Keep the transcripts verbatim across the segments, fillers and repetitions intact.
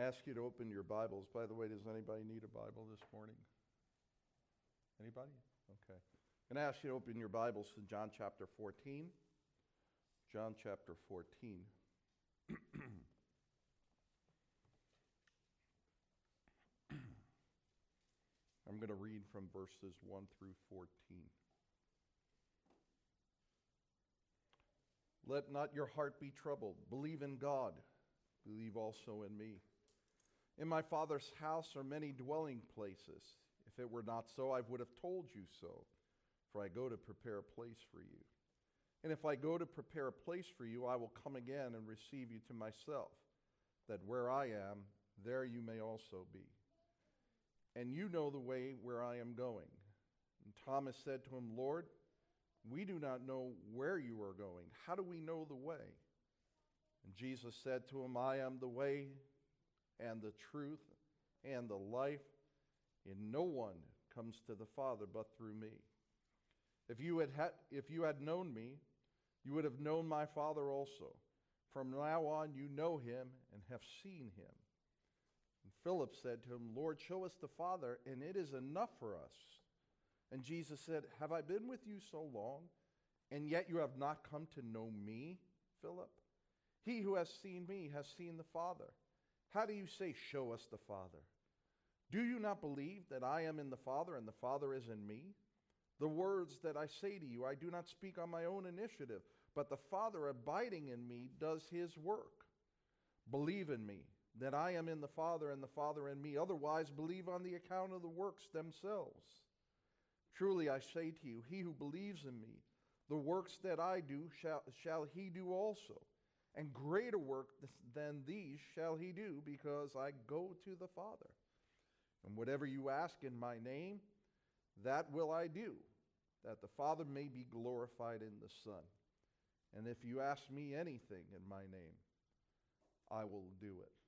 ask you to open your Bibles. By the way, does anybody need a Bible this morning? Anybody? Okay. I'm going to ask you to open your Bibles to John chapter fourteen. John chapter fourteen. I'm going to read from verses one through fourteen. Let not your heart be troubled. Believe in God. Believe also in me. In my Father's house are many dwelling places. If it were not so, I would have told you so. For I go to prepare a place for you. And if I go to prepare a place for you, I will come again and receive you to myself, that where I am, there you may also be. And you know the way where I am going. And Thomas said to him, Lord, we do not know where you are going. How do we know the way? And Jesus said to him, I am the way and the truth and the life. And no one comes to the Father but through me. If you had, had, if you had known me, you would have known my Father also. From now on you know him and have seen him. And Philip said to him, Lord, show us the Father, and it is enough for us. And Jesus said, have I been with you so long, and yet you have not come to know me, Philip? He who has seen me has seen the Father. How do you say, show us the Father? Do you not believe that I am in the Father and the Father is in me? The words that I say to you, I do not speak on my own initiative, but the Father abiding in me does his work. Believe in me, that I am in the Father and the Father in me. Otherwise, believe on the account of the works themselves. Truly I say to you, he who believes in me, the works that I do shall, shall he do also. And greater work than these shall he do, because I go to the Father. And whatever you ask in my name, that will I do, that the Father may be glorified in the Son. And if you ask me anything in my name, I will do it.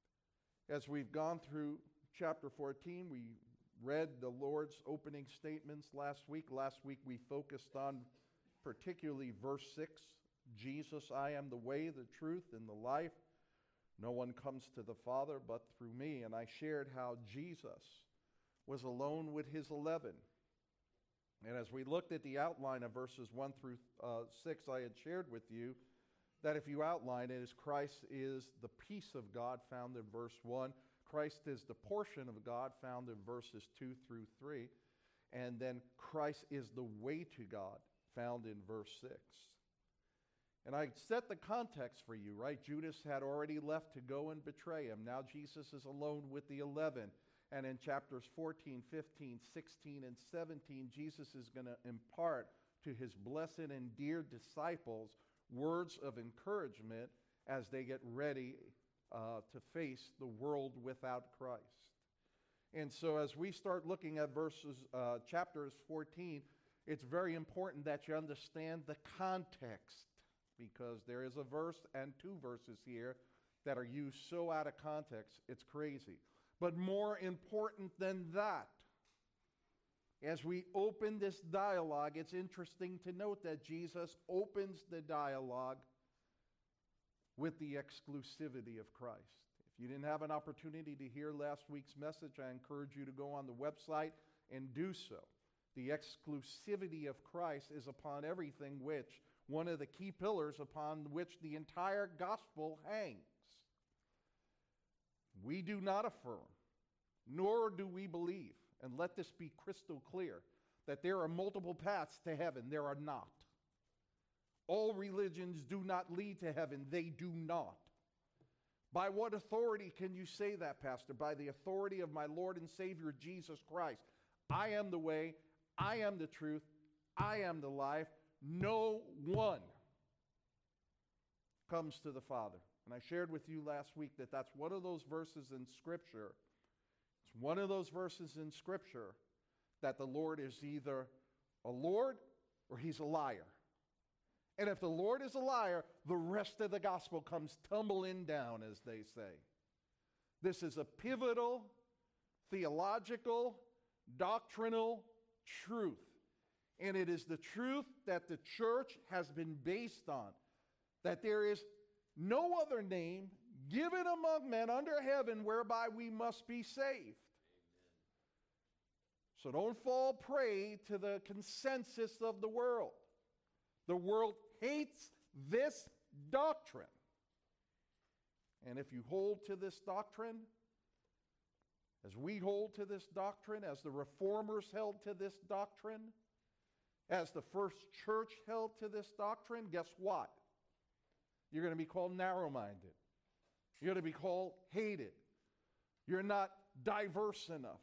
As we've gone through chapter fourteen, we read the Lord's opening statements last week. Last week we focused on particularly verse six. Jesus, I am the way, the truth, and the life. No one comes to the Father but through me. And I shared how Jesus was alone with his eleven. And as we looked at the outline of verses one through uh, six, I had shared with you that if you outline it, as Christ is the peace of God found in verse one, Christ is the portion of God found in verses two through three, and then Christ is the way to God found in verse six. And I set the context for you, right? Judas had already left to go and betray him. Now Jesus is alone with the eleven. And in chapters fourteen, fifteen, sixteen, and seventeen, Jesus is going to impart to his blessed and dear disciples words of encouragement as they get ready uh, to face the world without Christ. And so as we start looking at verses, uh, chapters fourteen, it's very important that you understand the context, because there is a verse and two verses here that are used so out of context, it's crazy. But more important than that, as we open this dialogue, it's interesting to note that Jesus opens the dialogue with the exclusivity of Christ. If you didn't have an opportunity to hear last week's message, I encourage you to go on the website and do so. The exclusivity of Christ is upon everything, which one of the key pillars upon which the entire gospel hangs. We do not affirm, nor do we believe, and let this be crystal clear, that there are multiple paths to heaven. There are not. All religions do not lead to heaven. They do not. By what authority can you say that, Pastor? By the authority of my Lord and Savior, Jesus Christ. I am the way, I am the truth, I am the life. No one comes to the Father. And I shared with you last week that that's one of those verses in Scripture. It's one of those verses in Scripture that the Lord is either a Lord or he's a liar. And if the Lord is a liar, the rest of the gospel comes tumbling down, as they say. This is a pivotal, theological, doctrinal truth. And it is the truth that the church has been based on. That there is no other name given among men under heaven whereby we must be saved. So don't fall prey to the consensus of the world. The world hates this doctrine. And if you hold to this doctrine, as we hold to this doctrine, as the reformers held to this doctrine, as the first church held to this doctrine, guess what? You're going to be called narrow-minded. You're going to be called hated. You're not diverse enough.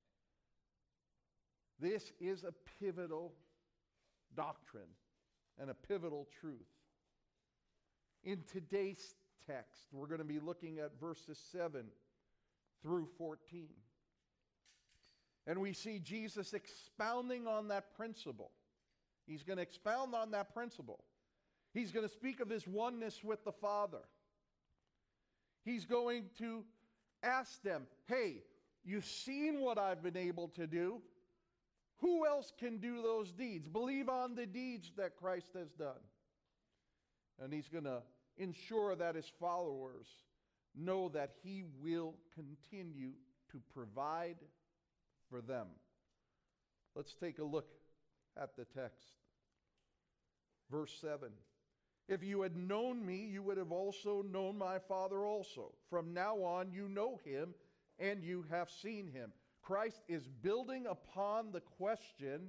This is a pivotal doctrine and a pivotal truth. In today's text, we're going to be looking at verses seven through fourteen. And we see Jesus expounding on that principle. He's going to expound on that principle. He's going to speak of his oneness with the Father. He's going to ask them, hey, you've seen what I've been able to do. Who else can do those deeds? Believe on the deeds that Christ has done. And he's going to ensure that his followers know that he will continue to provide for them. Let's take a look at the text. Verse seven. If you had known me, you would have also known my Father also. From now on, you know him and you have seen him. Christ is building upon the question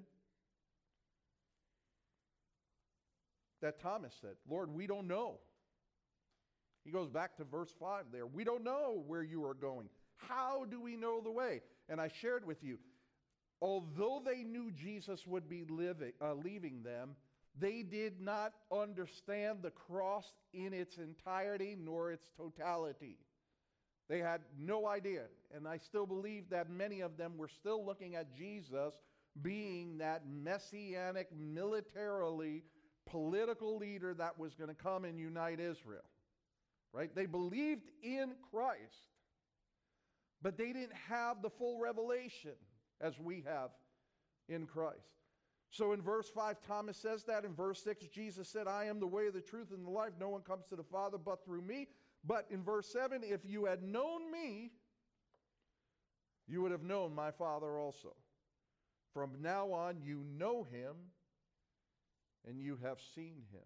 that Thomas said, Lord, we don't know. He goes back to verse five there. We don't know where you are going. How do we know the way? And I shared with you, although they knew Jesus would be living, uh, leaving them, they did not understand the cross in its entirety nor its totality. They had no idea. And I still believe that many of them were still looking at Jesus being that messianic, militarily political leader that was going to come and unite Israel. Right? They believed in Christ, but they didn't have the full revelation as we have in Christ. So in verse five, Thomas says that. In verse six, Jesus said, I am the way, the truth, and the life. No one comes to the Father but through me. But in verse seven, if you had known me, you would have known my Father also. From now on, you know him, and you have seen him.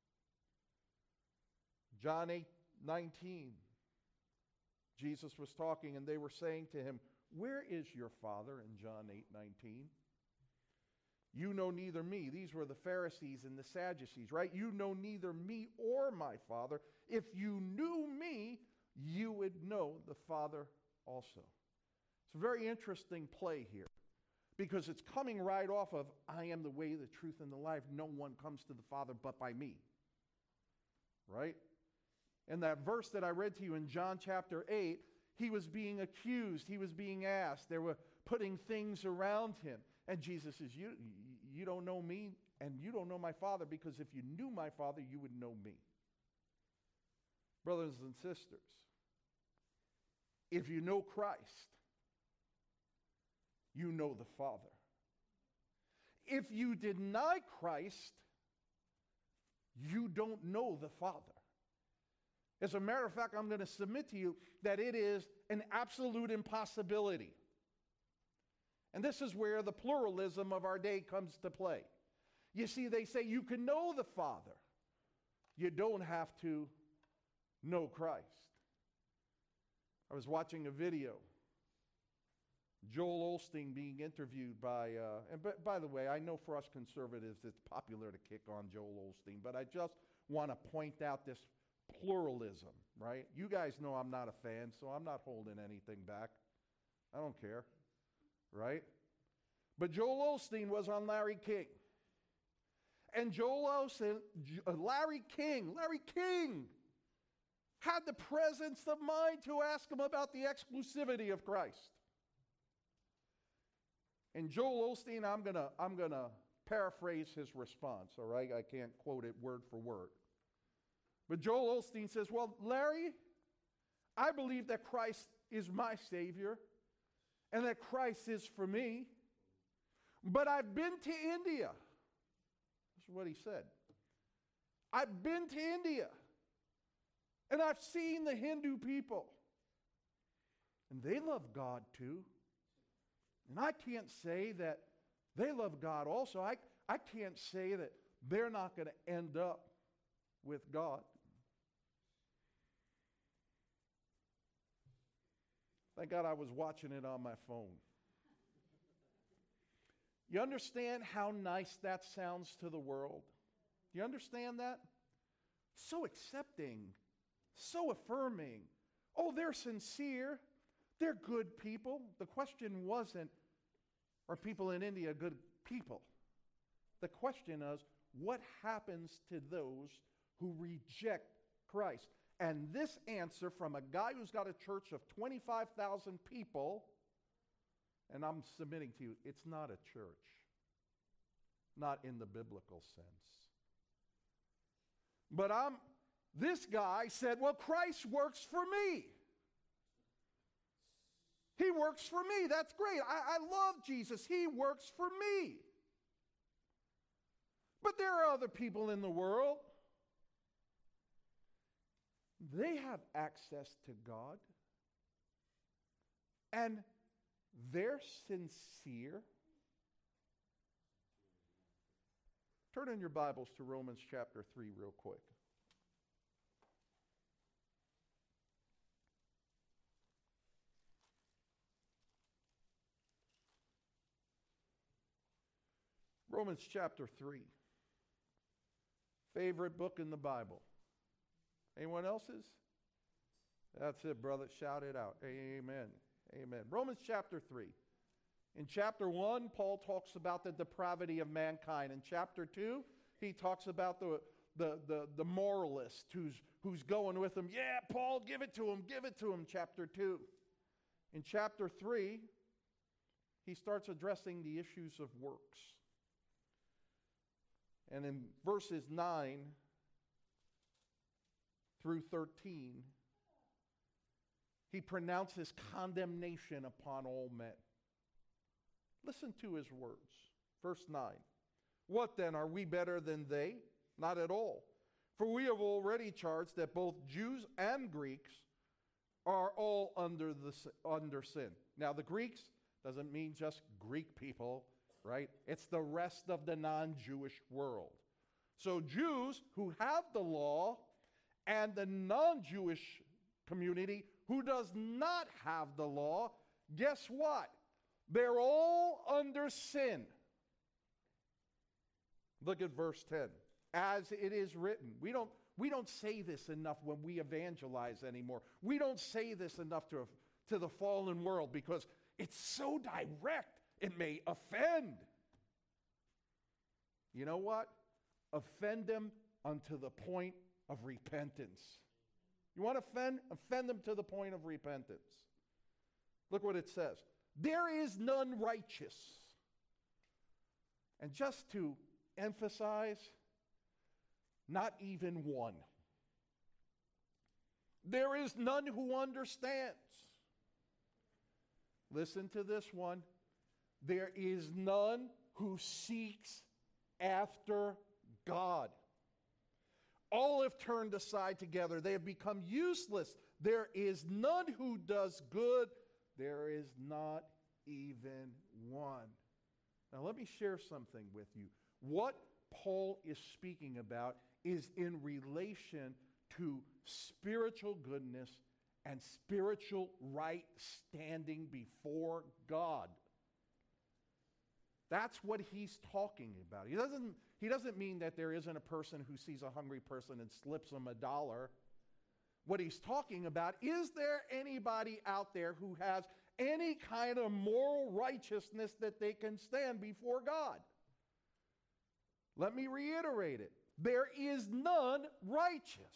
John eight nineteen, Jesus was talking, and they were saying to him, where is your Father? In John eight nineteen. You know neither me. These were the Pharisees and the Sadducees, right? You know neither me or my Father. If you knew me, you would know the Father also. It's a very interesting play here because it's coming right off of, I am the way, the truth, and the life. No one comes to the Father but by me. Right? And that verse that I read to you in John chapter eight, he was being accused. He was being asked. They were putting things around him. And Jesus says, you, you don't know me and you don't know my Father, because if you knew my Father, you would know me. Brothers and sisters, if you know Christ, you know the Father. If you deny Christ, you don't know the Father. As a matter of fact, I'm going to submit to you that it is an absolute impossibility. And this is where the pluralism of our day comes to play. You see, they say you can know the Father. You don't have to know Christ. I was watching a video. Joel Osteen being interviewed by, uh, and by, by the way, I know for us conservatives it's popular to kick on Joel Osteen, but I just want to point out this pluralism, right? You guys know I'm not a fan, so I'm not holding anything back. I don't care. Right? But Joel Osteen was on Larry King. And Joel Osteen, Larry King, Larry King had the presence of mind to ask him about the exclusivity of Christ. And Joel Osteen, I'm gonna, I'm gonna paraphrase his response, all right? I can't quote it word for word. But Joel Osteen says, well, Larry, I believe that Christ is my Savior, and that Christ is for me. But I've been to India. This is what he said. I've been to India. And I've seen the Hindu people. And they love God too. And I can't say that they love God also. I, I can't say that they're not going to end up with God. Thank God I was watching it on my phone. You understand how nice that sounds to the world? You understand that? So accepting, so affirming. Oh, they're sincere. They're good people. The question wasn't, are people in India good people? The question is, what happens to those who reject Christ? And this answer from a guy who's got a church of twenty-five thousand people, and I'm submitting to you, it's not a church. Not in the biblical sense. But I'm, this guy said, well, Christ works for me. He works for me. That's great. I, I love Jesus. He works for me. But there are other people in the world. They have access to God. And they're sincere. Turn in your Bibles to Romans chapter three real quick. Romans chapter three. Favorite book in the Bible. Anyone else's? That's it, brother. Shout it out. Amen. Amen. Romans chapter three. In chapter one, Paul talks about the depravity of mankind. In chapter two, he talks about the, the, the, the moralist who's, who's going with him. Yeah, Paul, give it to him. Give it to him. Chapter two. In chapter three, he starts addressing the issues of works. And in verses nine through thirteen, he pronounces condemnation upon all men. Listen to his words. Verse nine. What then? Are we better than they? Not at all. For we have already charged that both Jews and Greeks are all under the under sin. Now the Greeks doesn't mean just Greek people, right? It's the rest of the non-Jewish world. So Jews who have the law and the non-Jewish community who does not have the law, guess what? They're all under sin. Look at verse ten. As it is written. We don't, we don't say this enough when we evangelize anymore. We don't say this enough to, to the fallen world because it's so direct. It may offend. You know what? Offend them unto the point of repentance. You want to offend? Offend them to the point of repentance. Look what it says. There is none righteous. And just to emphasize, not even one. There is none who understands. Listen to this one. There is none who seeks after God. All have turned aside together. They have become useless. There is none who does good. There is not even one. Now let me share something with you. What Paul is speaking about is in relation to spiritual goodness and spiritual right standing before God. That's what he's talking about. He doesn't, he doesn't mean that there isn't a person who sees a hungry person and slips them a dollar. What he's talking about, is there anybody out there who has any kind of moral righteousness that they can stand before God? Let me reiterate it. There is none righteous.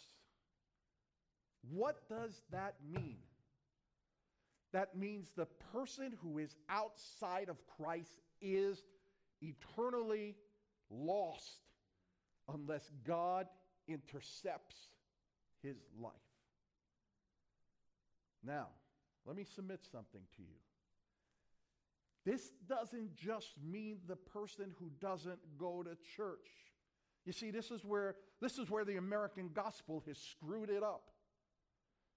What does that mean? That means the person who is outside of Christ is eternally lost unless God intercepts his life. Now, let me submit something to you. This doesn't just mean the person who doesn't go to church. You see, this is where this is where the American gospel has screwed it up.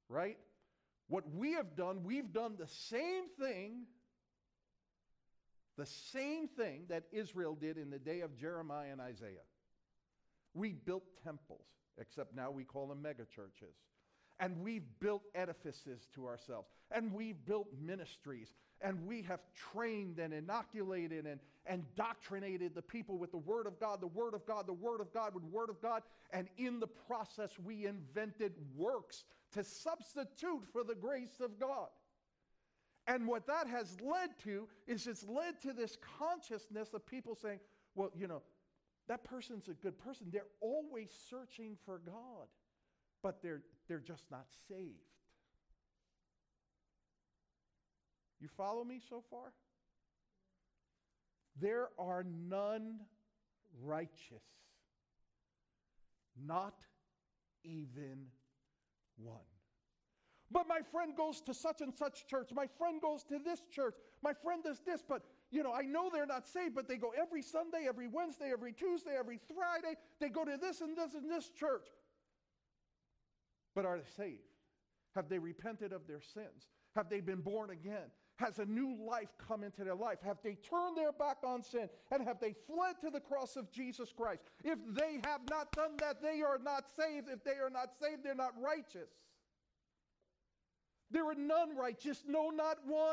right? What we have done, we've done the same thing, the same thing that Israel did in the day of Jeremiah and Isaiah. We built temples, except now we call them megachurches. And we've built edifices to ourselves. And we've built ministries. And we have trained and inoculated and, and doctrinated the people with the Word of God, the Word of God, the Word of God, with the Word of God. And in the process, we invented works to substitute for the grace of God. And what that has led to is it's led to this consciousness of people saying, well, you know, that person's a good person. They're always searching for God, but they're, they're just not saved. You follow me so far? There are none righteous, not even one. But my friend goes to such and such church. My friend goes to this church. My friend does this, but you know, I know they're not saved, but they go every Sunday, every Wednesday, every Tuesday, every Friday. They go to this and this and this church. But are they saved? Have they repented of their sins? Have they been born again? Has a new life come into their life? Have they turned their back on sin? And have they fled to the cross of Jesus Christ? If they have not done that, they are not saved. If they are not saved, they're not righteous. There are none righteous, no, not one.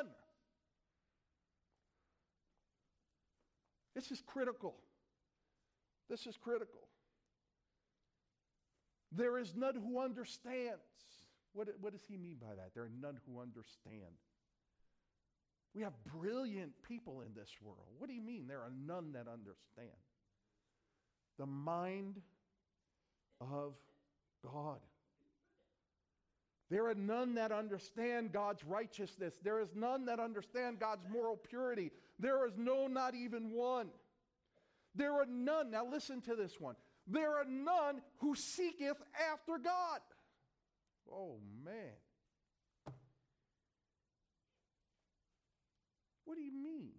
This is critical. This is critical. There is none who understands. What, what does he mean by that? There are none who understand. We have brilliant people in this world. What do you mean there are none that understand? The mind of God. There are none that understand God's righteousness. There is none that understand God's moral purity. There is no, not even one. There are none, now listen to this one. There are none who seeketh after God. Oh, man. What do you mean?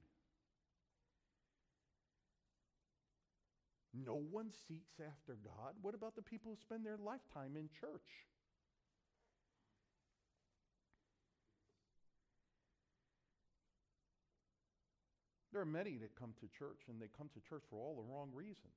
No one seeks after God? What about the people who spend their lifetime in church? There are many that come to church, and they come to church for all the wrong reasons.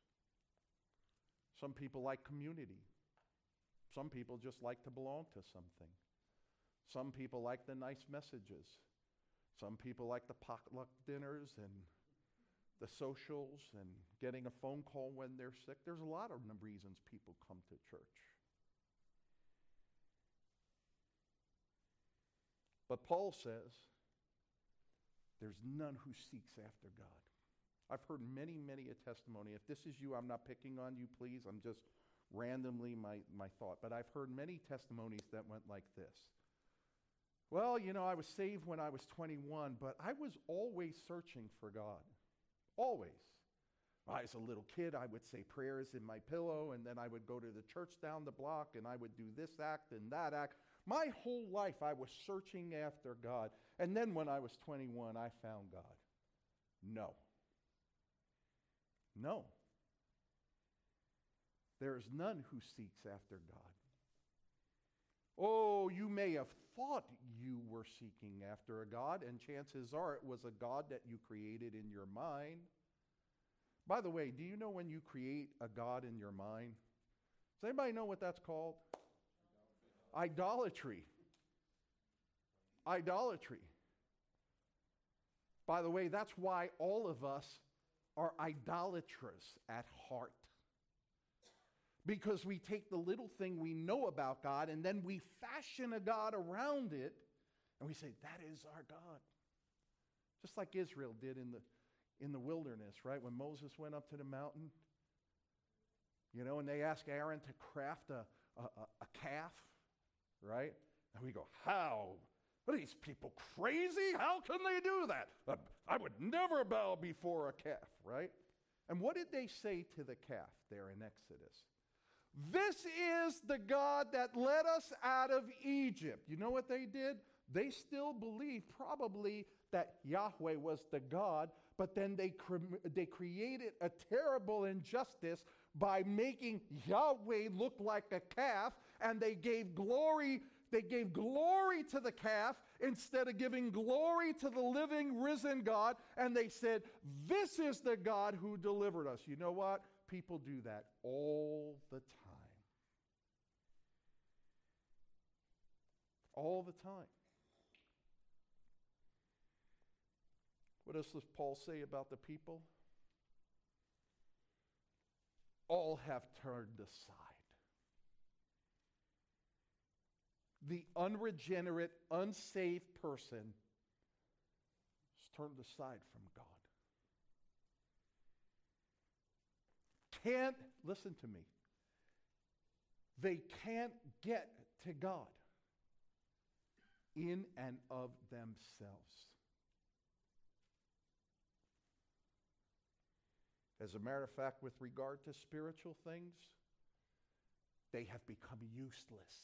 Some people like community. Some people just like to belong to something. Some people like the nice messages. Some people like the potluck dinners and the socials and getting a phone call when they're sick. There's a lot of reasons people come to church. But Paul says, there's none who seeks after God. I've heard many, many a testimony. If this is you, I'm not picking on you, please. I'm just randomly my, my thought. But I've heard many testimonies that went like this. Well, you know, I was saved when I was twenty-one, but I was always searching for God. Always. When I was a little kid, I would say prayers in my pillow, and then I would go to the church down the block, and I would do this act and that act. My whole life, I was searching after God. And then when I was twenty-one, I found God. No. No. There is none who seeks after God. Oh, you may have thought you were seeking after a God, and chances are it was a God that you created in your mind. By the way, do you know when you create a God in your mind? Does anybody know what that's called? Idolatry. Idolatry. By the way, that's why all of us are idolaters at heart. Because we take the little thing we know about God and then we fashion a God around it and we say, that is our God. Just like Israel did in the, in the wilderness, right? When Moses went up to the mountain, you know, and they asked Aaron to craft a, a, a calf, right? And we go, how? What are these people crazy? How can they do that? Uh, I would never bow before a calf, right? And what did they say to the calf there in Exodus? This is the God that led us out of Egypt. You know what they did? They still believed probably that Yahweh was the God, but then they, cre- they created a terrible injustice by making Yahweh look like a calf, and they gave glory They gave glory to the calf instead of giving glory to the living, risen God. And they said, this is the God who delivered us. You know what? People do that all the time. All the time. What else does Paul say about the people? All have turned aside. The unregenerate, unsaved person is turned aside from God. Can't, listen to me, they can't get to God in and of themselves. As a matter of fact, with regard to spiritual things, they have become useless.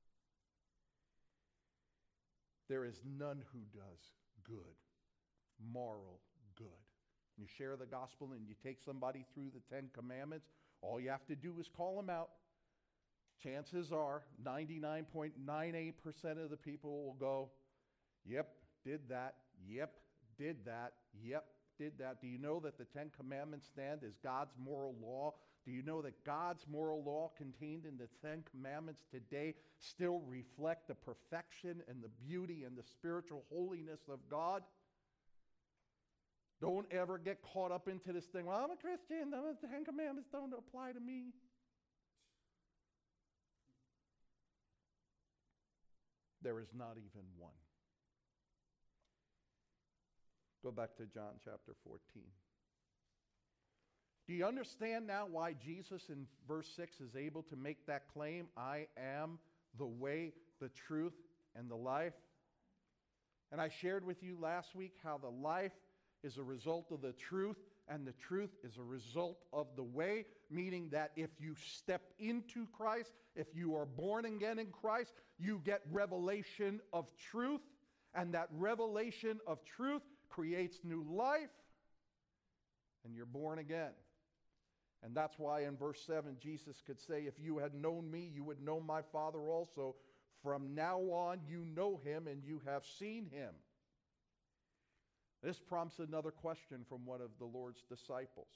There is none who does good, moral good. You share the gospel and you take somebody through the Ten Commandments, all you have to do is call them out. Chances are ninety-nine point nine eight percent of the people will go, yep, did that, yep, did that, yep, did that. Do you know that the Ten Commandments stand as God's moral law? Do you know that God's moral law contained in the Ten Commandments today still reflect the perfection and the beauty and the spiritual holiness of God? Don't ever get caught up into this thing. Well, I'm a Christian. The Ten Commandments don't apply to me. There is not even one. Go back to John chapter fourteen. Do you understand now why Jesus in verse six is able to make that claim? I am the way, the truth, and the life. And I shared with you last week how the life is a result of the truth, and the truth is a result of the way, meaning that if you step into Christ, if you are born again in Christ, you get revelation of truth, and that revelation of truth creates new life, and you're born again. And that's why in verse seven, Jesus could say, if you had known me, you would know my Father also. From now on, you know him and you have seen him. This prompts another question from one of the Lord's disciples.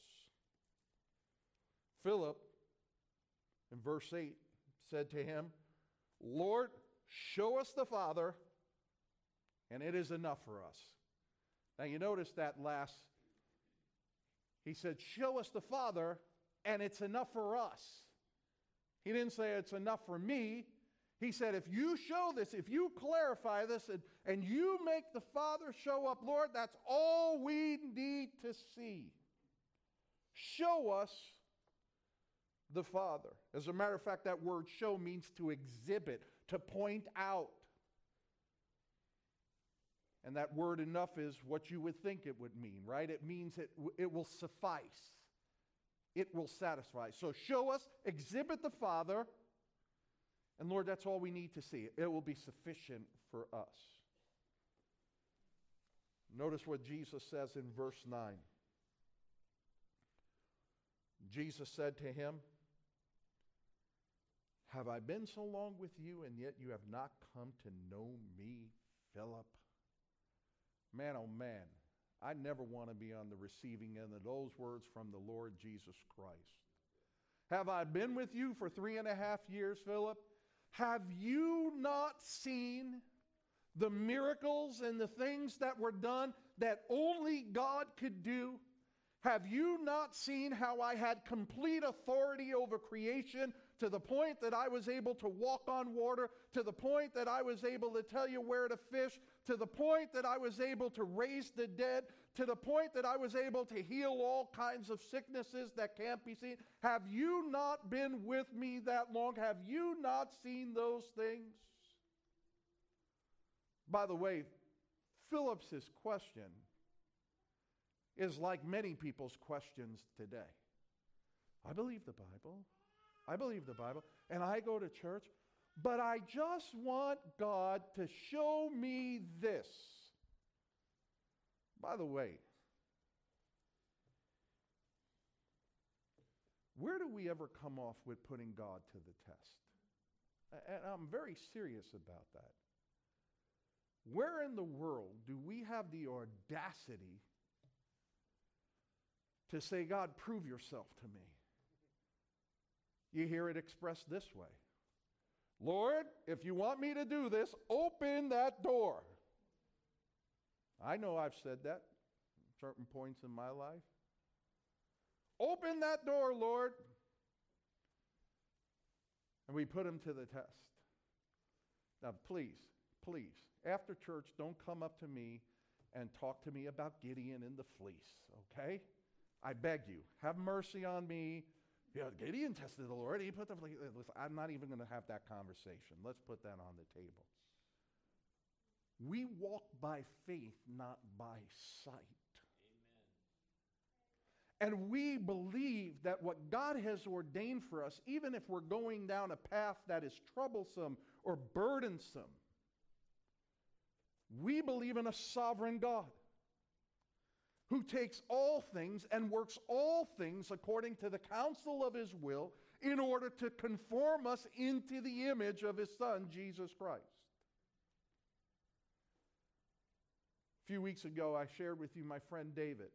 Philip, in verse eight, said to him, Lord, show us the Father, and it is enough for us. Now you notice that last, he said, show us the Father, and it's enough for us. He didn't say it's enough for me. He said, if you show this, if you clarify this, and, and you make the Father show up, Lord, that's all we need to see. Show us the Father. As a matter of fact, that word show means to exhibit, to point out. And that word enough is what you would think it would mean, right? It means it, it will suffice. It will satisfy. So show us, exhibit the Father, and Lord, that's all we need to see. It will be sufficient for us. Notice what Jesus says in verse nine. Jesus said to him, have I been so long with you, and yet you have not come to know me, Philip? Man, oh man, I never want to be on the receiving end of those words from the Lord Jesus Christ. Have I been with you for three and a half years, Philip? Have you not seen the miracles and the things that were done that only God could do? Have you not seen how I had complete authority over creation to the point that I was able to walk on water, to the point that I was able to tell you where to fish, to the point that I was able to raise the dead, to the point that I was able to heal all kinds of sicknesses that can't be seen? Have you not been with me that long? Have you not seen those things? By the way, Philip's question is like many people's questions today. I believe the Bible. I believe the Bible. And I go to church, but I just want God to show me this. By the way, where do we ever come off with putting God to the test? And I'm very serious about that. Where in the world do we have the audacity to say, God, prove yourself to me? You hear it expressed this way. Lord, if you want me to do this, open that door. I know I've said that at certain points in my life. Open that door, Lord. And we put him to the test. Now, please, please, after church, don't come up to me and talk to me about Gideon and the fleece, okay? I beg you, have mercy on me. Yeah, Gideon tested the Lord. He put the fleece. Listen, I'm not even going to have that conversation. Let's put that on the table. We walk by faith, not by sight. Amen. And we believe that what God has ordained for us, even if we're going down a path that is troublesome or burdensome, we believe in a sovereign God who takes all things and works all things according to the counsel of his will in order to conform us into the image of his Son, Jesus Christ. A few weeks ago, I shared with you my friend David.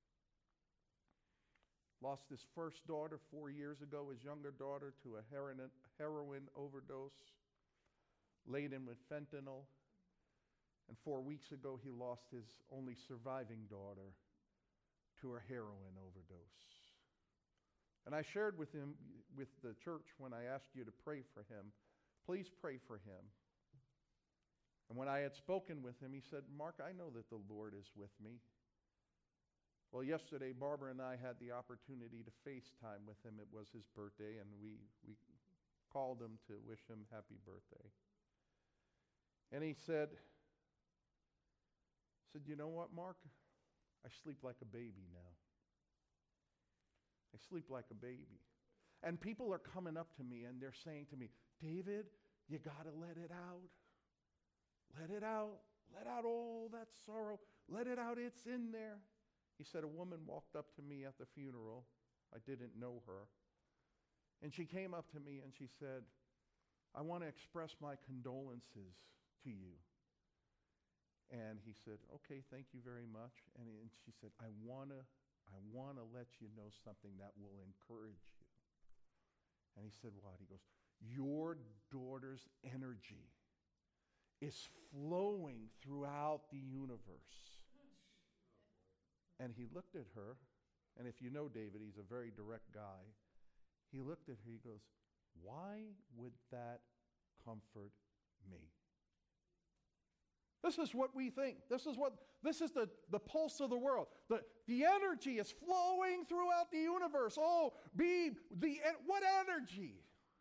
Lost his first daughter four years ago, his younger daughter, to a heroin, heroin overdose, laden with fentanyl. And four weeks ago, he lost his only surviving daughter to a heroin overdose. And I shared with him, with the church, when I asked you to pray for him, please pray for him. And when I had spoken with him, he said, Mark, I know that the Lord is with me. Well, yesterday, Barbara and I had the opportunity to FaceTime with him. It was his birthday, and we, we called him to wish him happy birthday. And he said, said, you know what, Mark? I sleep like a baby now. I sleep like a baby. And people are coming up to me, and they're saying to me, David, you got to let it out. Let it out. Let out all that sorrow. Let it out. It's in there. He said a woman walked up to me at the funeral. I didn't know her. And she came up to me and she said, I want to express my condolences to you. And he said, okay, thank you very much. And, he, and she said, I want to I want to let you know something that will encourage you. And he said, what? He goes, your daughter's energy is flowing throughout the universe. And he looked at her, and if you know David, he's a very direct guy. He looked at her, he goes, why would that comfort me? This is what we think. This is what this is the, the pulse of the world. The, the energy is flowing throughout the universe. Oh, be the what energy?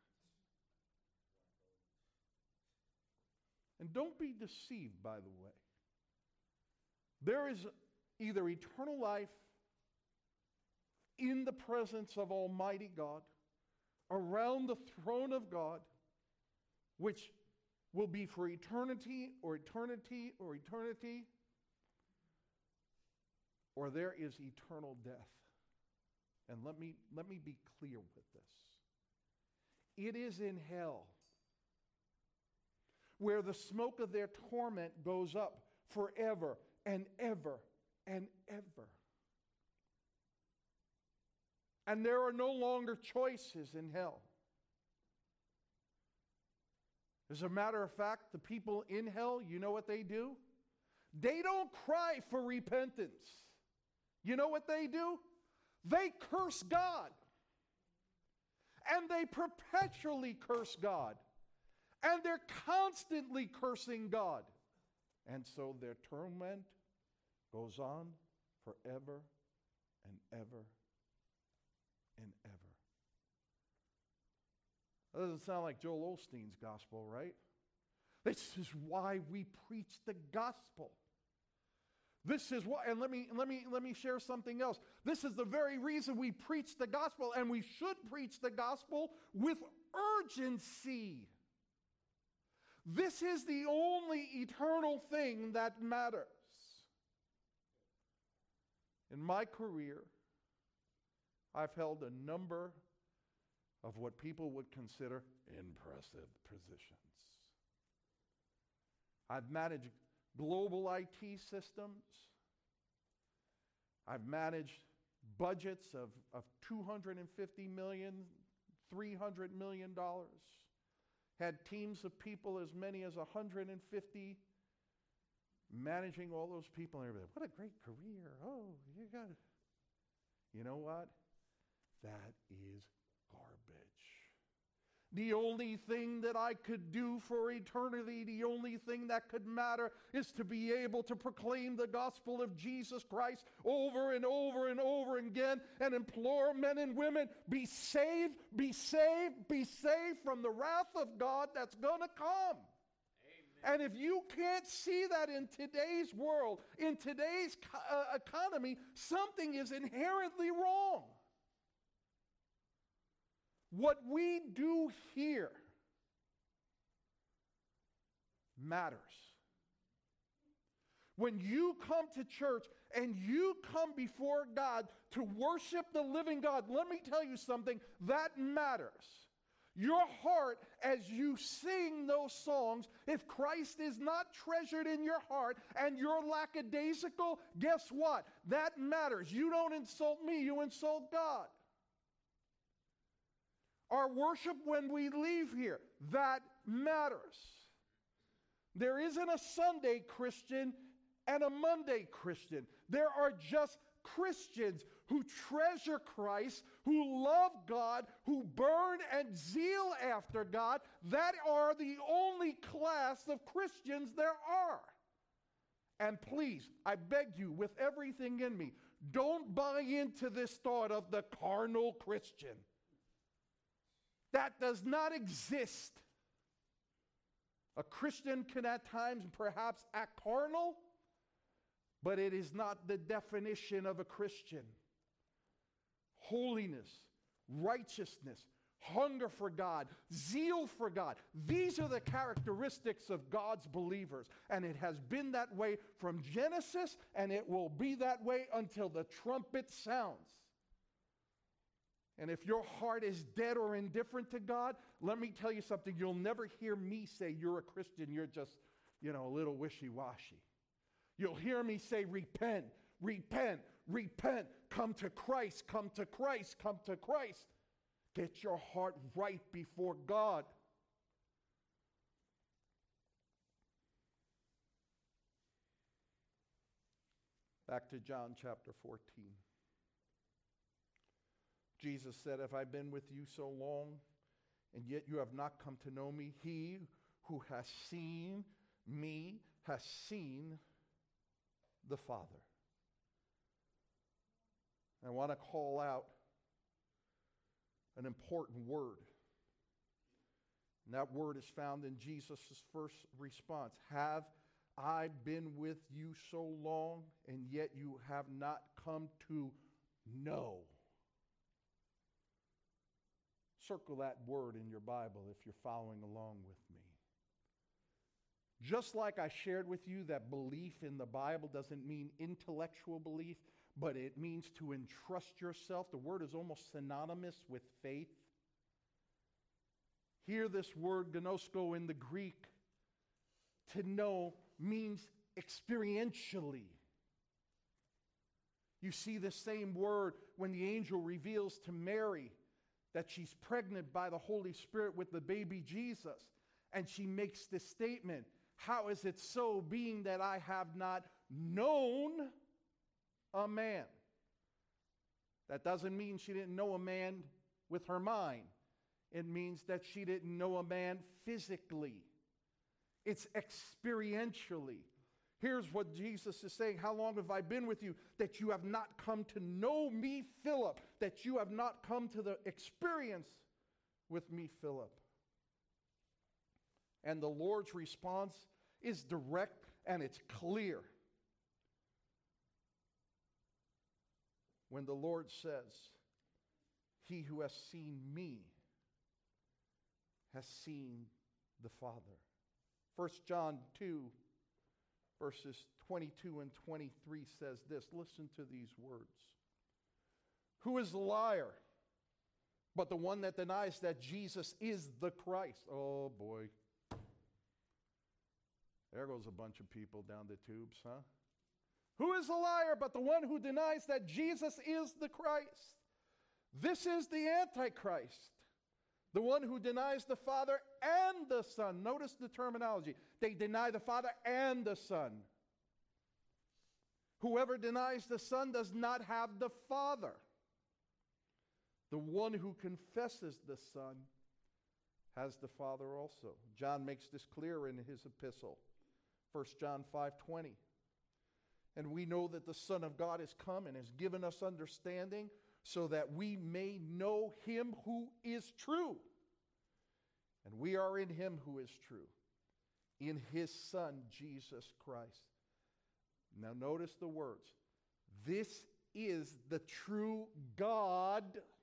And don't be deceived, by the way. There is either eternal life in the presence of Almighty God, around the throne of God, which will be for eternity or eternity or eternity, or there is eternal death. And let me, let me be clear with this. It is in hell where the smoke of their torment goes up forever and ever and ever. And there are no longer choices in hell. As a matter of fact, the people in hell, you know what they do? They don't cry for repentance. You know what they do? They curse God. And they perpetually curse God. And they're constantly cursing God. And so their torment goes on forever and ever and ever. That doesn't sound like Joel Osteen's gospel, right? This is why we preach the gospel. This is why, and let me let me let me share something else. This is the very reason we preach the gospel, and we should preach the gospel with urgency. This is the only eternal thing that matters. In my career, I've held a number of what people would consider impressive positions. I've managed global I T systems. I've managed budgets of, of two hundred fifty million dollars, three hundred million dollars. Had teams of people as many as one hundred fifty, managing all those people and everything. What a great career. Oh, you got it. You know what? That is garbage. The only thing that I could do for eternity, the only thing that could matter, is to be able to proclaim the gospel of Jesus Christ over and over and over again and implore men and women, be saved, be saved, be saved from the wrath of God that's going to come. Amen. And if you can't see that in today's world, in today's uh, economy, something is inherently wrong. What we do here matters. When you come to church and you come before God to worship the living God, let me tell you something, that matters. Your heart, as you sing those songs, if Christ is not treasured in your heart and you're lackadaisical, guess what? That matters. You don't insult me, you insult God. Our worship when we leave here, that matters. There isn't a Sunday Christian and a Monday Christian. There are just Christians who treasure Christ, who love God, who burn and zeal after God. That are the only class of Christians there are. And please, I beg you, with everything in me, don't buy into this thought of the carnal Christian. That does not exist. A Christian can at times perhaps act carnal, but it is not the definition of a Christian. Holiness, righteousness, hunger for God, zeal for God. These are the characteristics of God's believers. And it has been that way from Genesis, and it will be that way until the trumpet sounds. And if your heart is dead or indifferent to God, let me tell you something. You'll never hear me say you're a Christian. You're just, you know, a little wishy-washy. You'll hear me say repent, repent, repent. Come to Christ, come to Christ, come to Christ. Get your heart right before God. Back to John chapter fourteen. Jesus said, "Have I been with you so long, and yet you have not come to know me? He who has seen me has seen the Father." I want to call out an important word. And that word is found in Jesus' first response. Have I been with you so long, and yet you have not come to know? Circle that word in your Bible if you're following along with me. Just like I shared with you that belief in the Bible doesn't mean intellectual belief, but it means to entrust yourself. The word is almost synonymous with faith. Here, this word gnosko in the Greek, to know, means experientially. You see the same word when the angel reveals to Mary that she's pregnant by the Holy Spirit with the baby Jesus. And she makes this statement, "How is it so, being that I have not known a man?" That doesn't mean she didn't know a man with her mind. It means that she didn't know a man physically. It's experientially. Here's what Jesus is saying. How long have I been with you that you have not come to know me, Philip? That you have not come to the experience with me, Philip? And the Lord's response is direct and it's clear. When the Lord says, "He who has seen me has seen the Father." First John two, verses twenty-two and twenty-three says this. Listen to these words. "Who is a liar but the one that denies that Jesus is the Christ. Oh boy. There goes a bunch of people down the tubes, huh? Who is a liar but the one who denies that Jesus is the Christ? This is the Antichrist, the one who denies the Father and the Son. Notice the terminology. They deny the Father and the Son. Whoever denies the Son does not have the Father. The one who confesses the Son has the Father also. John makes this clear in his epistle, First John five twenty. And we know that the Son of God has come and has given us understanding so that we may know him who is true. And we are in him who is true, in his Son, Jesus Christ. Now notice the words. This is the true God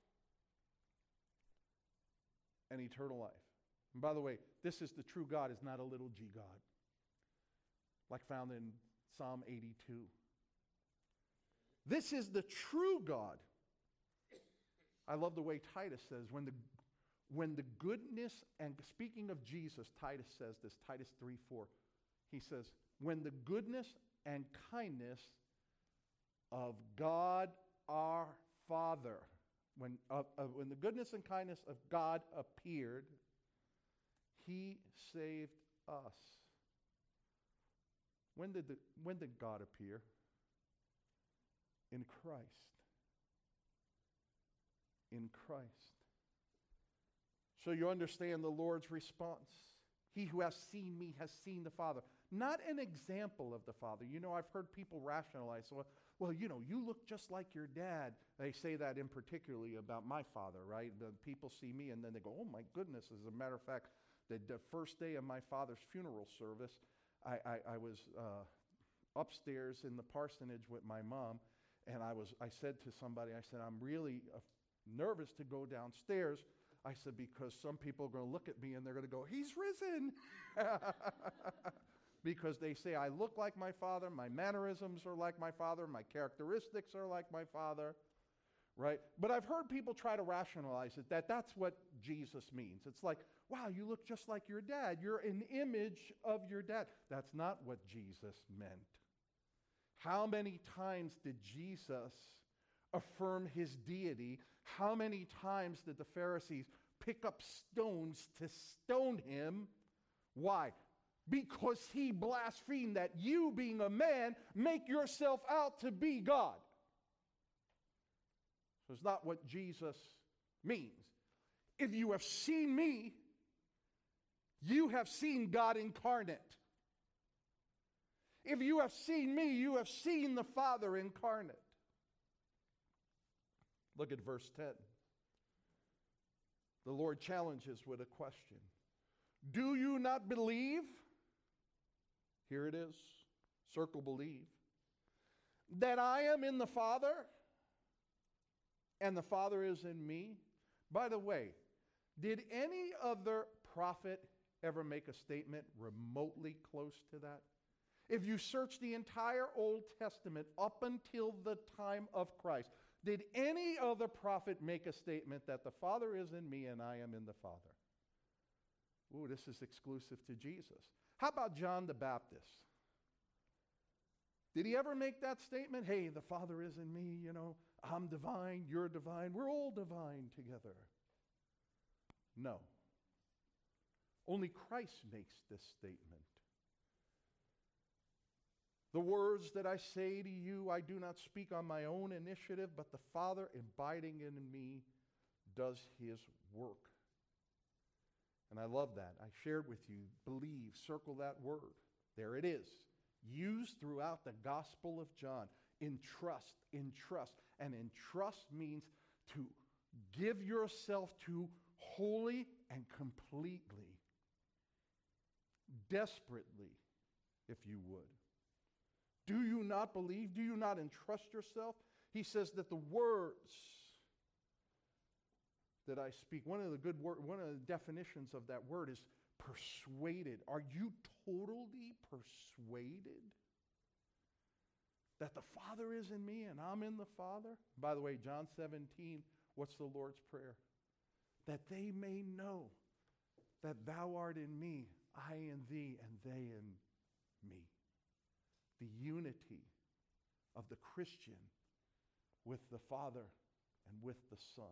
and eternal life. And by the way, this is the true God is not a little g God, like found in Psalm eighty-two. This is the true God. I love the way Titus says, when the, when the goodness, and speaking of Jesus, Titus says this, Titus three four. He says, when the goodness and kindness of God our Father, when, uh, uh, when the goodness and kindness of God appeared, he saved us. When did, the, when did God appear? In Christ. In Christ. So you understand the Lord's response. He who has seen me has seen the Father. Not an example of the Father. You know, I've heard people rationalize, well, well, you know, you look just like your dad. They say that in particularly about my father, right? The people see me and then they go, oh my goodness. As a matter of fact, the, the first day of my father's funeral service, I, I, I was uh, upstairs in the parsonage with my mom, and I was. I said to somebody, I said, I'm really uh, nervous to go downstairs. I said, because some people are going to look at me and they're going to go, he's risen. Because they say I look like my father, my mannerisms are like my father, my characteristics are like my father, right? But I've heard people try to rationalize it, that that's what Jesus means. It's like, wow, you look just like your dad. You're an image of your dad. That's not what Jesus meant. How many times did Jesus affirm his deity? How many times did the Pharisees pick up stones to stone him? Why? Because he blasphemed that you, being a man, make yourself out to be God. So it's not what Jesus means. If you have seen me, you have seen God incarnate. If you have seen me, you have seen the Father incarnate. Look at verse ten. The Lord challenges with a question. Do you not believe? Here it is. Circle believe. That I am in the Father and the Father is in me. By the way, did any other prophet ever make a statement remotely close to that? If you search the entire Old Testament up until the time of Christ, did any other prophet make a statement that the Father is in me and I am in the Father? Ooh, this is exclusive to Jesus. How about John the Baptist? Did he ever make that statement? Hey, the Father is in me, you know, I'm divine, you're divine, we're all divine together. No. Only Christ makes this statement. The words that I say to you, I do not speak on my own initiative, but the Father abiding in me does his work. And I love that. I shared with you, believe, circle that word. There it is. Used throughout the Gospel of John. Entrust, entrust. And entrust means to give yourself to wholly and completely. Desperately, if you would. Do you not believe? Do you not entrust yourself? He says that the words that I speak, one of the good word, one of the definitions of that word is persuaded. Are you totally persuaded that the Father is in me and I'm in the Father? By the way, John seventeen, what's the Lord's Prayer? that they may know that thou art in me, I in thee, and they in me. The unity of the Christian with the Father and with the Son.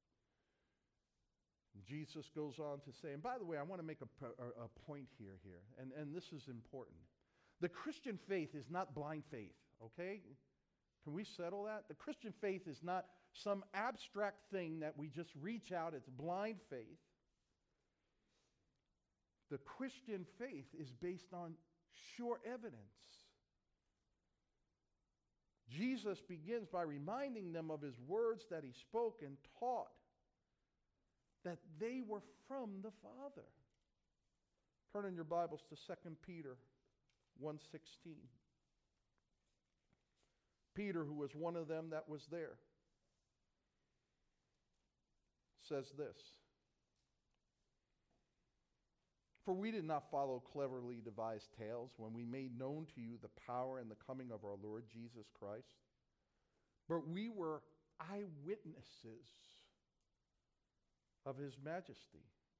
And Jesus goes on to say, and by the way, I want to make a, a, a point here, here, and, and this is important. The Christian faith is not blind faith, okay? Can we settle that? The Christian faith is not some abstract thing that we just reach out. It's blind faith. The Christian faith is based on sure evidence. Jesus begins by reminding them of his words that he spoke and taught, that they were from the Father. Turn in your Bibles to Second Peter one sixteen. Peter, who was one of them that was there, says this: For we did not follow cleverly devised tales when we made known to you the power and the coming of our Lord Jesus Christ, but we were eyewitnesses of his majesty.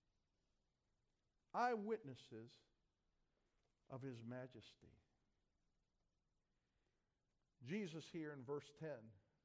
Eyewitnesses of his majesty. Jesus here in verse ten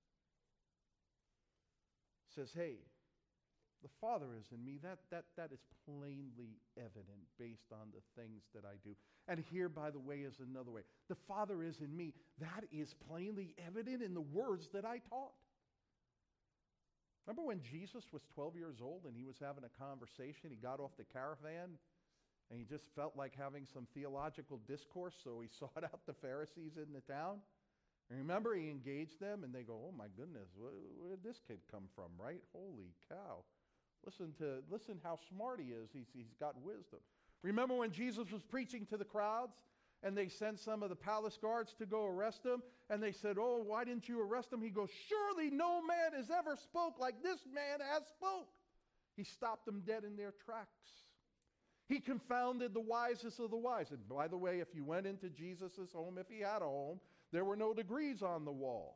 says, hey, the Father is in me. That, that, that is plainly evident based on the things that I do. And here, by the way, is another way. The Father is in me. That is plainly evident in the words that I taught. Remember when Jesus was twelve years old and he was having a conversation? He got off the caravan and he just felt like having some theological discourse, so he sought out the Pharisees in the town. And remember, he engaged them and they go, oh my goodness, where, where did this kid come from, right? Holy cow. Listen to listen how smart he is. He's, he's got wisdom. Remember when Jesus was preaching to the crowds and they sent some of the palace guards to go arrest him, and they said, oh, why didn't you arrest him? He goes, surely no man has ever spoke like this man has spoke. He stopped them dead in their tracks. He confounded the wisest of the wise. And by the way, if you went into Jesus' home, if he had a home, there were no degrees on the wall.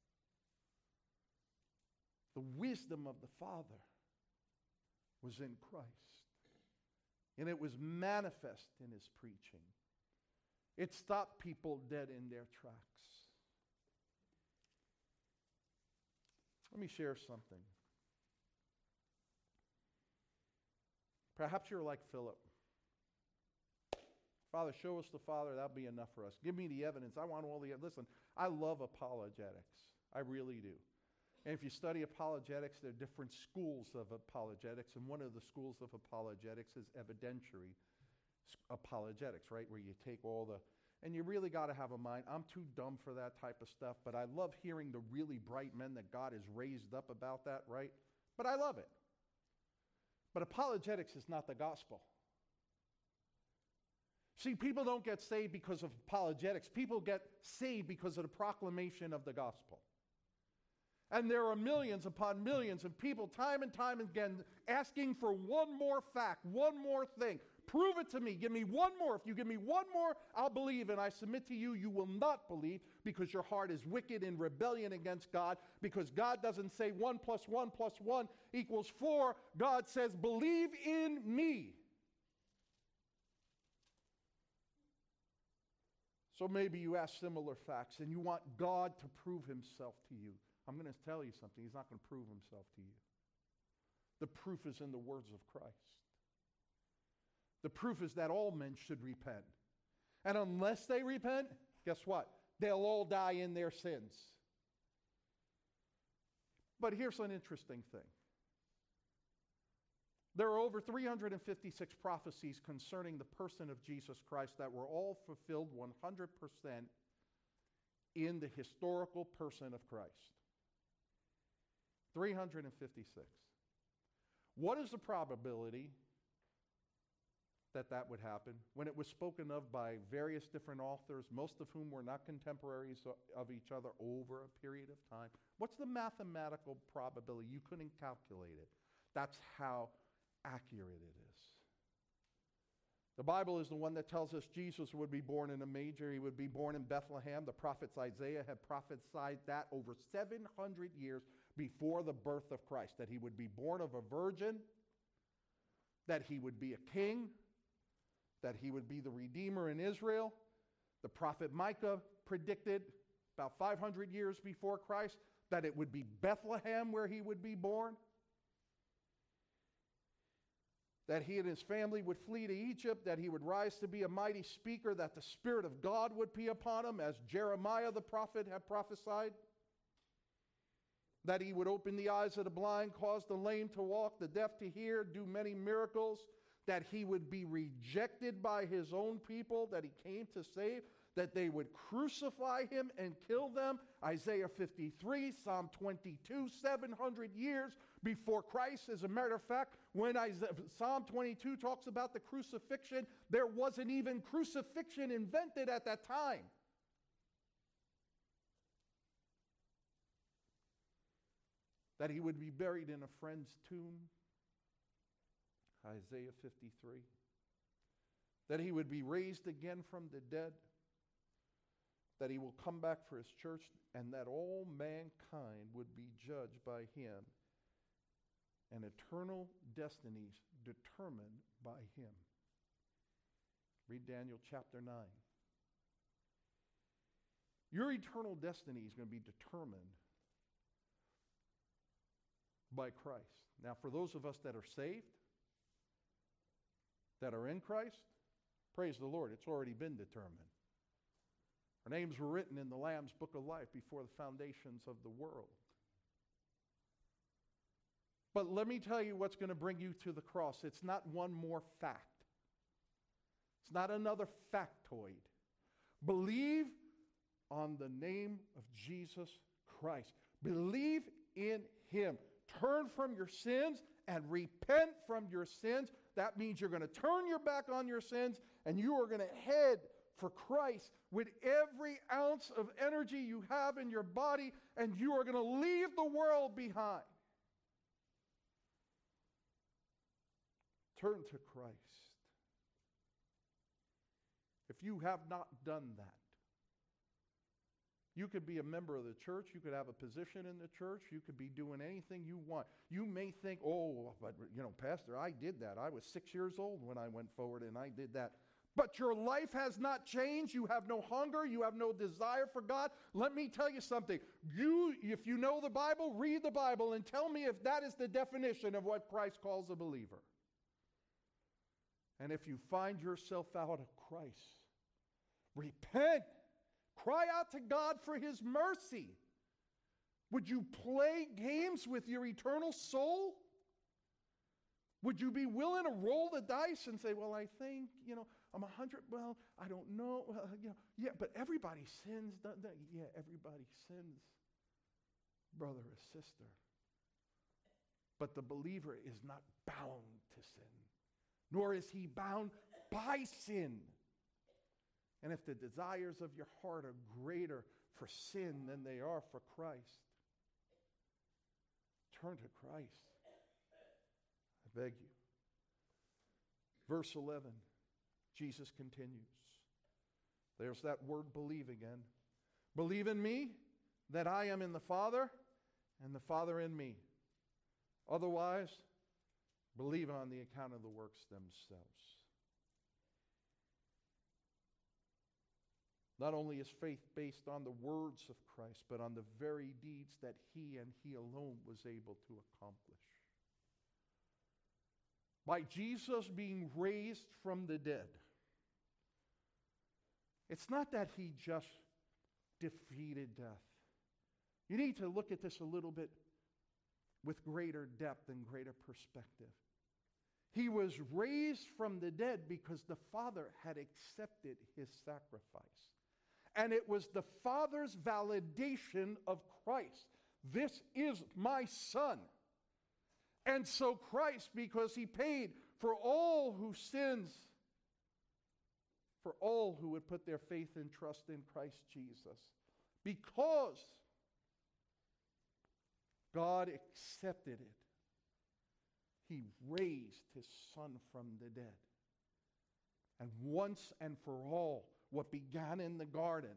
The wisdom of the Father was in Christ. And it was manifest in his preaching. It stopped people dead in their tracks. Let me share something. Perhaps you're like Philip. Father, show us the Father. That'll be enough for us. Give me the evidence. I want all the evidence. Listen, I love apologetics. I really do. And if you study apologetics, there are different schools of apologetics. And one of the schools of apologetics is evidentiary apologetics, right? Where you take all the, and you really got to have a mind. I'm too dumb for that type of stuff, but I love hearing the really bright men that God has raised up about that, right? But I love it. But apologetics is not the gospel. See, people don't get saved because of apologetics. People get saved because of the proclamation of the gospel. And there are millions upon millions of people time and time again asking for one more fact, one more thing. Prove it to me. Give me one more. If you give me one more, I'll believe. And I submit to you, you will not believe because your heart is wicked in rebellion against God, because God doesn't say one plus one plus one equals four. God says, believe in me. So maybe you ask similar facts and you want God to prove himself to you. I'm going to tell you something. He's not going to prove himself to you. The proof is in the words of Christ. The proof is that all men should repent. And unless they repent, guess what? They'll all die in their sins. But here's an interesting thing. There are over three hundred fifty-six prophecies concerning the person of Jesus Christ that were all fulfilled one hundred percent in the historical person of Christ. three hundred fifty-six. What is the probability that that would happen when it was spoken of by various different authors, most of whom were not contemporaries of each other, over a period of time? What's the mathematical probability? You couldn't calculate it. That's how accurate it is. The Bible is the one that tells us Jesus would be born in a manger. He would be born in Bethlehem. The prophets Isaiah had prophesied that over seven hundred years before the birth of Christ, that he would be born of a virgin that he would be a king, that he would be the Redeemer in Israel. The prophet Micah predicted about five hundred years before Christ that it would be Bethlehem where he would be born, that he and his family would flee to Egypt, that he would rise to be a mighty speaker, that the Spirit of God would be upon him, as Jeremiah the prophet had prophesied, that he would open the eyes of the blind, cause the lame to walk, the deaf to hear, do many miracles, that he would be rejected by his own people that he came to save, that they would crucify him and kill them. Isaiah fifty-three, Psalm twenty-two, seven hundred years before Christ. As a matter of fact, when Isaiah, Psalm twenty-two talks about the crucifixion, there wasn't even crucifixion invented at that time. That he would be buried in a friend's tomb, Isaiah fifty-three. That he would be raised again from the dead. That he will come back for his church, and that all mankind would be judged by him, and eternal destinies determined by him. Read Daniel chapter nine. Your eternal destiny is going to be determined by Christ. Now, for those of us that are saved, that are in Christ, praise the Lord, it's already been determined. Our names were written in the Lamb's Book of Life before the foundations of the world. But let me tell you what's going to bring you to the cross. It's not one more fact. It's not another factoid. Believe on the name of Jesus Christ. Believe in him. Turn from your sins and repent from your sins. That means you're going to turn your back on your sins and you are going to head for Christ with every ounce of energy you have in your body, and you are going to leave the world behind. Turn to Christ. If you have not done that, you could be a member of the church, you could have a position in the church, you could be doing anything you want. You may think, oh, but you know, Pastor, I did that. I was six years old when I went forward and I did that. But your life has not changed. You have no hunger. You have no desire for God. Let me tell you something. You, if you know the Bible, read the Bible and tell me if that is the definition of what Christ calls a believer. And if you find yourself out of Christ, repent. Cry out to God for his mercy. Would you play games with your eternal soul? Would you be willing to roll the dice and say, well, I think, you know, I'm a hundred, well, I don't know, well, you know, yeah, but everybody sins, doesn't they? Yeah, everybody sins, brother or sister. But the believer is not bound to sin, nor is he bound by sin. And if the desires of your heart are greater for sin than they are for Christ, turn to Christ. I beg you. Verse eleven, Jesus continues. There's that word believe again. Believe in me that I am in the Father and the Father in me. Otherwise, believe on the account of the works themselves. Not only is faith based on the words of Christ, but on the very deeds that he and he alone was able to accomplish. By Jesus being raised from the dead, it's not that he just defeated death. You need to look at this a little bit with greater depth and greater perspective. He was raised from the dead because the Father had accepted his sacrifice. And it was the Father's validation of Christ. This is my Son. And so Christ, because he paid for all who sins, for all who would put their faith and trust in Christ Jesus, because God accepted it, he raised his Son from the dead. And once and for all, what began in the garden,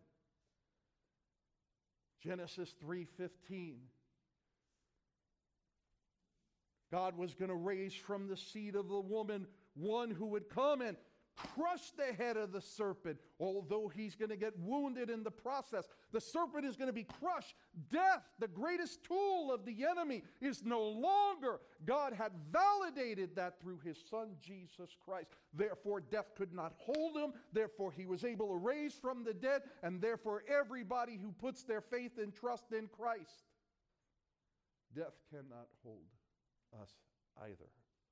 Genesis three fifteen, God was going to raise from the seed of the woman one who would come and crush the head of the serpent, although he's going to get wounded in the process. The serpent is going to be crushed. Death, the greatest tool of the enemy, is no longer. God had validated that through his son, Jesus Christ. Therefore, death could not hold him. Therefore, he was able to raise from the dead. And therefore, everybody who puts their faith and trust in Christ, death cannot hold us either.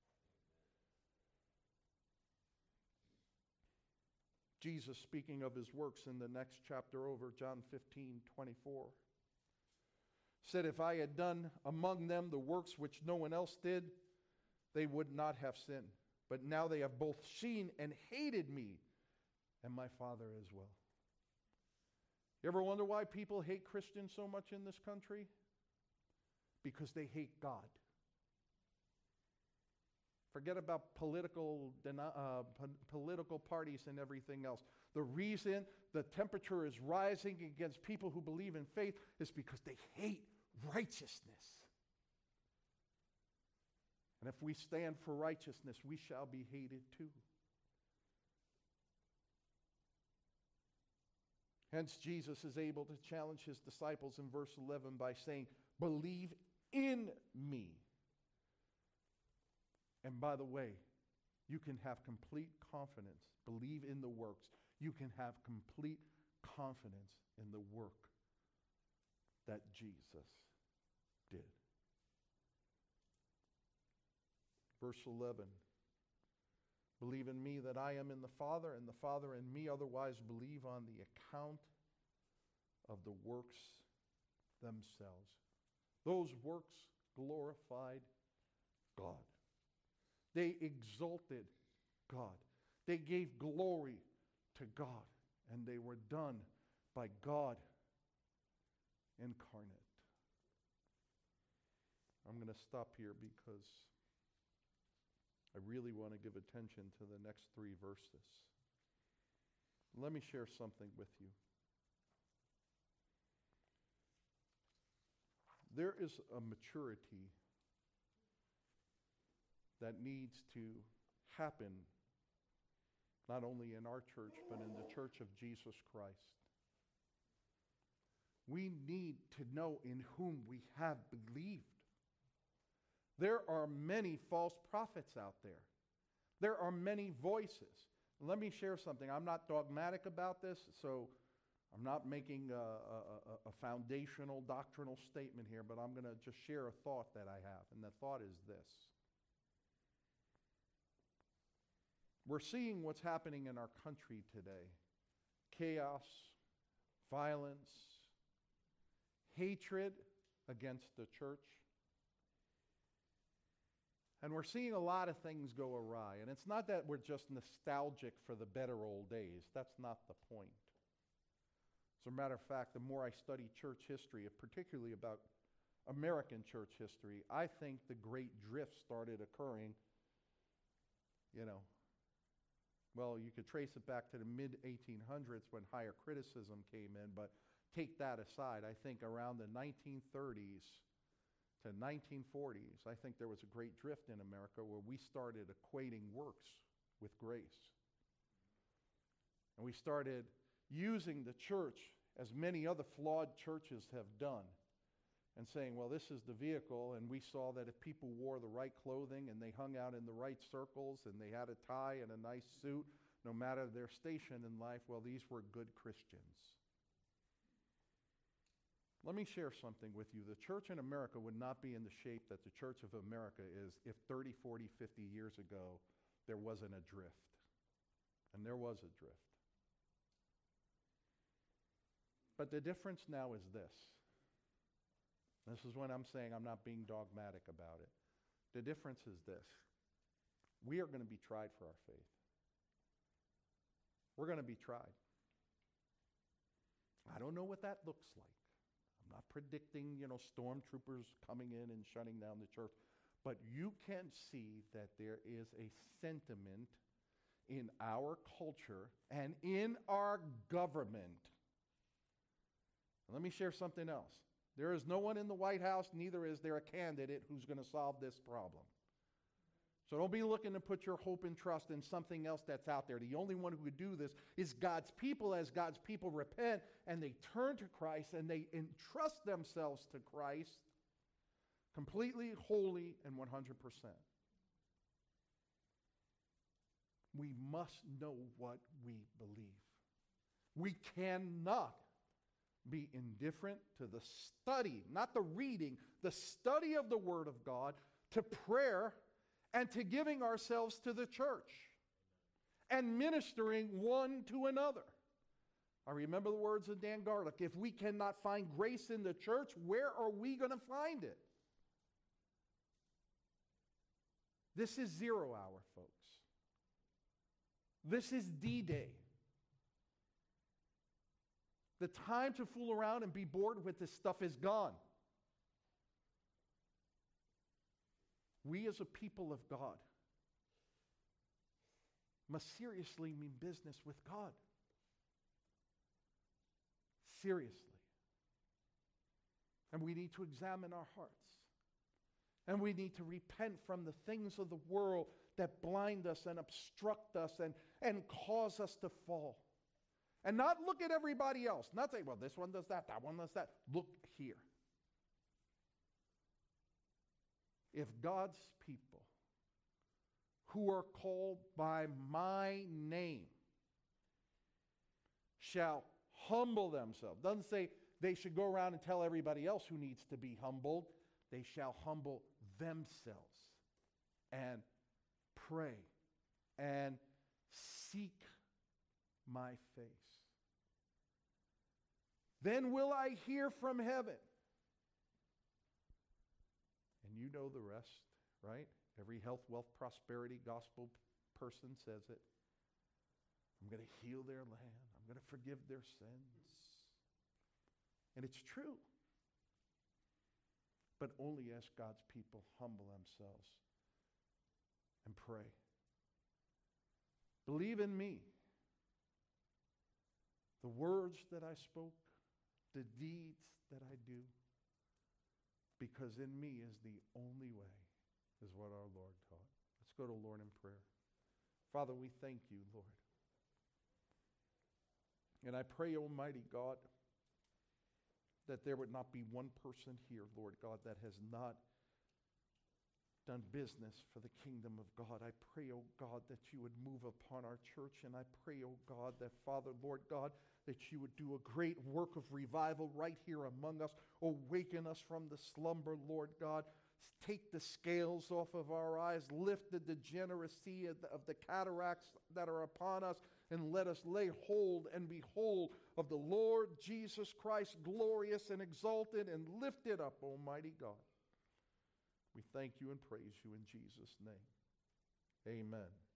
Jesus, speaking of his works in the next chapter over, John fifteen twenty-four, said, if I had done among them the works which no one else did, they would not have sinned. But now they have both seen and hated me, and my Father as well. You ever wonder why people hate Christians so much in this country? Because they hate God. Forget about political, uh, political parties and everything else. The reason the temperature is rising against people who believe in faith is because they hate righteousness. And if we stand for righteousness, we shall be hated too. Hence, Jesus is able to challenge his disciples in verse eleven by saying, believe in me. And by the way, you can have complete confidence. Believe in the works. You can have complete confidence in the work that Jesus did. Verse eleven. Believe in me that I am in the Father, and the Father in me. Otherwise, believe on the account of the works themselves. Those works glorified God. They exalted God. They gave glory to God. And they were done by God incarnate. I'm going to stop here because I really want to give attention to the next three verses. Let me share something with you. There is a maturity that needs to happen not only in our church, but in the church of Jesus Christ. We need to know in whom we have believed. There are many false prophets out there. There are many voices. Let me share something. I'm not dogmatic about this, so I'm not making a, a, a foundational doctrinal statement here, but I'm going to just share a thought that I have. And the thought is this. We're seeing what's happening in our country today. Chaos, violence, hatred against the church. And we're seeing a lot of things go awry. And it's not that we're just nostalgic for the better old days. That's not the point. As a matter of fact, the more I study church history, particularly about American church history, I think the Great Drift started occurring, you know, well, you could trace it back to the mid eighteen hundreds when higher criticism came in, but take that aside. I think around the nineteen thirties to nineteen forties, I think there was a great drift in America where we started equating works with grace. And we started using the church, as many other flawed churches have done, and saying, well, this is the vehicle, and we saw that if people wore the right clothing and they hung out in the right circles and they had a tie and a nice suit, no matter their station in life, well, these were good Christians. Let me share something with you. The church in America would not be in the shape that the Church of America is if thirty, forty, fifty years ago there wasn't a drift. And there was a drift. But the difference now is this. This is when I'm saying I'm not being dogmatic about it. The difference is this. We are going to be tried for our faith. We're going to be tried. I don't know what that looks like. I'm not predicting, you know, stormtroopers coming in and shutting down the church. But you can see that there is a sentiment in our culture and in our government. Let me share something else. There is no one in the White House, neither is there a candidate who's going to solve this problem. So don't be looking to put your hope and trust in something else that's out there. The only one who could do this is God's people. As God's people repent and they turn to Christ and they entrust themselves to Christ completely, wholly, and one hundred percent. We must know what we believe. We cannot be indifferent to the study, not the reading, the study of the Word of God, to prayer, and to giving ourselves to the church and ministering one to another. I remember the words of Dan Garlick. If we cannot find grace in the church, where are we going to find it? This is zero hour, folks. This is D-Day. The time to fool around and be bored with this stuff is gone. We as a people of God must seriously mean business with God. Seriously. And we need to examine our hearts. And we need to repent from the things of the world that blind us and obstruct us and, and cause us to fall. And not look at everybody else. Not say, well, this one does that, that one does that. Look here. If God's people who are called by my name shall humble themselves. Doesn't say they should go around and tell everybody else who needs to be humbled. They shall humble themselves and pray and seek my face. Then will I hear from heaven. And you know the rest, right? Every health, wealth, prosperity gospel person says it. I'm going to heal their land. I'm going to forgive their sins. And it's true. But only as God's people humble themselves and pray. Believe in me. The words that I spoke, the deeds that I do, because in me is the only way, is what our Lord taught. Let's go to Lord in prayer. Father, we thank you, Lord. And I pray, Almighty God, that there would not be one person here, Lord God, that has not done business for the kingdom of God. I pray, oh God, that you would move upon our church. And I pray, oh God, that Father, Lord God, that you would do a great work of revival right here among us. Awaken us from the slumber, Lord God. Take the scales off of our eyes. Lift the degeneracy of the, of the cataracts that are upon us. And let us lay hold and behold of the Lord Jesus Christ, glorious and exalted and lifted up, Almighty God. We thank you and praise you in Jesus' name. Amen.